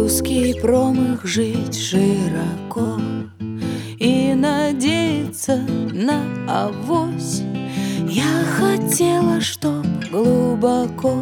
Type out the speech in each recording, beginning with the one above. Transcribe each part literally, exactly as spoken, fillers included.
Узкий промах жить широко и надеяться на авось. Я хотела, чтоб глубоко,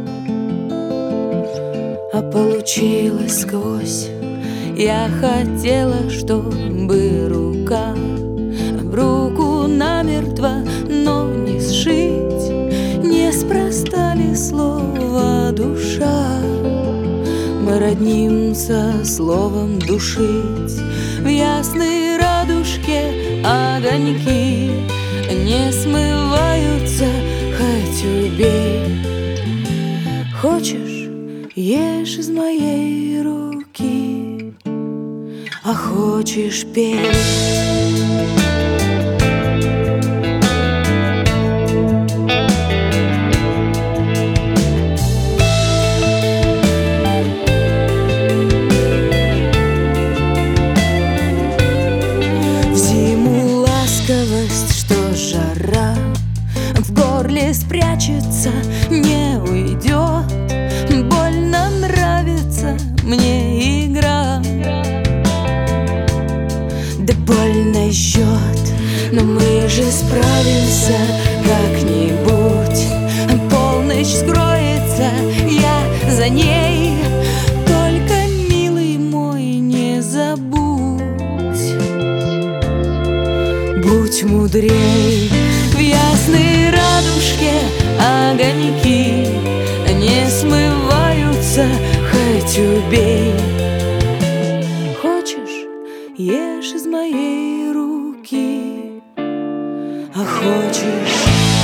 а получилось сквозь. Я хотела, чтобы рука об руку намертво, но не сшить. Неспроста ли слово душа? Мы роднимся словом душить. В ясной радужке огоньки не смываются, хоть убей. Хочешь, ешь из моей руки, а хочешь, пей. Что жара в горле спрячется, не уйдет. Больно нравится мне игра, да больно жжет. Но мы же справимся как-нибудь. Полночь скроется, я за ней. Только, милый мой, не забудь. Будь мудрей. В ясной радужке огоньки не смываются, хоть убей. Хочешь, ешь из моей руки, а хочешь.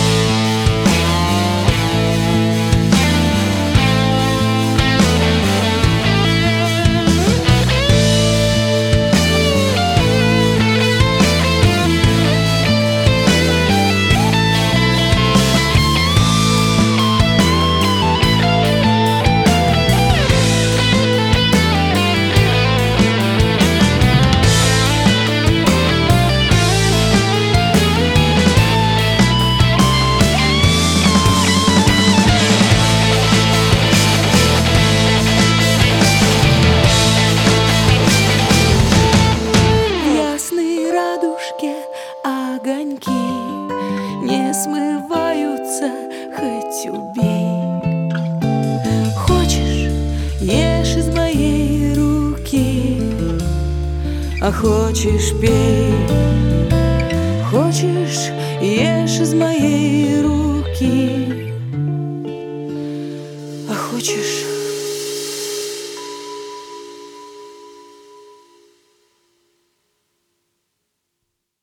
Огоньки не смываются, хоть убей. Хочешь, ешь из моей руки, а хочешь, пей. Хочешь, ешь из моей